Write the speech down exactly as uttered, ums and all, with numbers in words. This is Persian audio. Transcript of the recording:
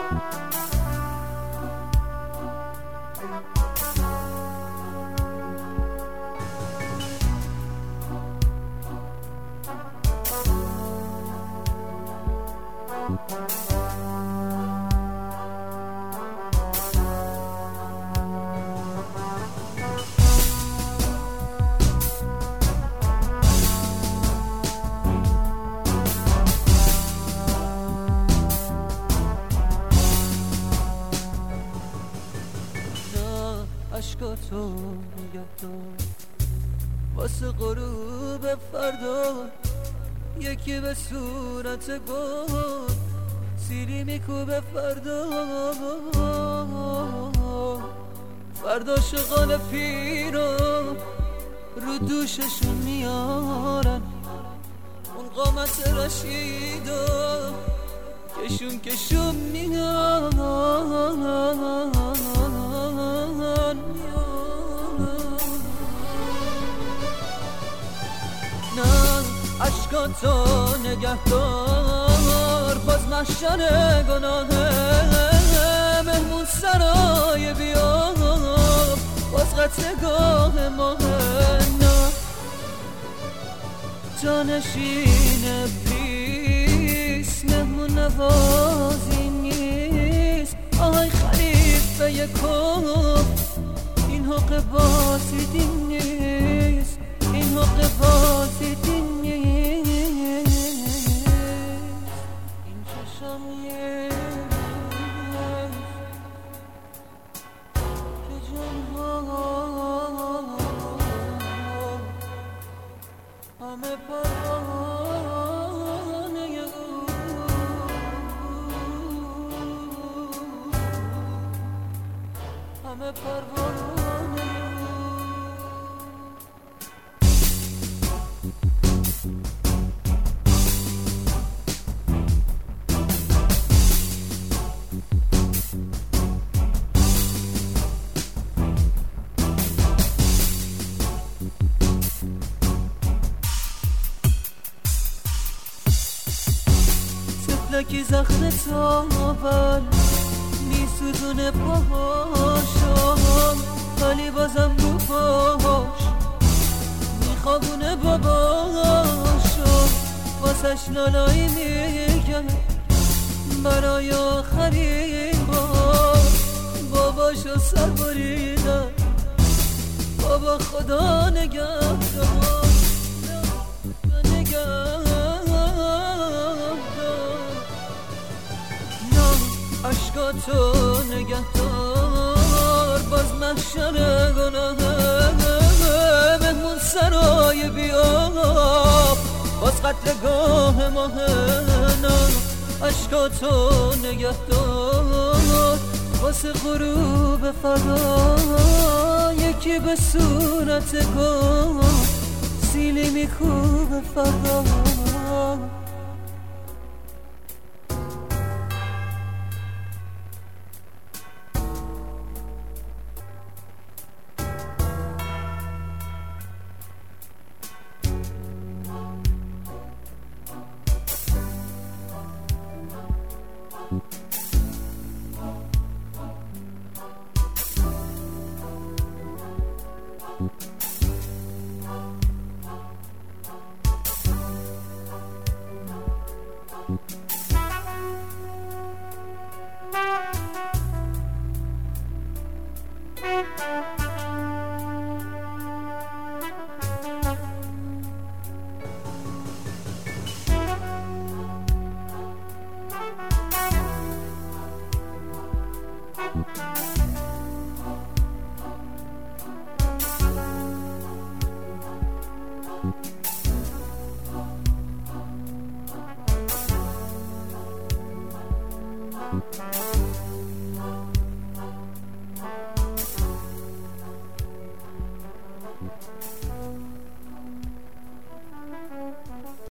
عشقاتو نگه دار واسه غروب فردا، یکی به صورت گل سیلی میکوبه فردا. فردا شغال پیرو رو دوششون میارن، اون قامت رشیدو کشون کشون میارن. عشقاتو نگه دار باز محشر گناهه، مهمون سرای بیا باز قتلگاه ماهه. نه جانشین پیس مهمون نوازی نیست. آهای خلیفه یکم این حق باسیدی نیست، این حق باسیدی نیست. همه پروانه او، همه پروانه لکی زخم تاول میسوزونه پاهاشم، ولی بازم رو پاهاش میخوابونه باباشو. واسش لالایی میگم برای آخرین بار، باباشو سر بریدم. بابا خدا نگهدار نگهدار. عشقاتو نگه دار باز محشر گناهه، مهمون سرای بیا باز قتلگاه ماهه. نه عشقاتو نگه دار واسه غروب فردا، یکی به صورت گل سیلی میکوبه فردا. Thank you.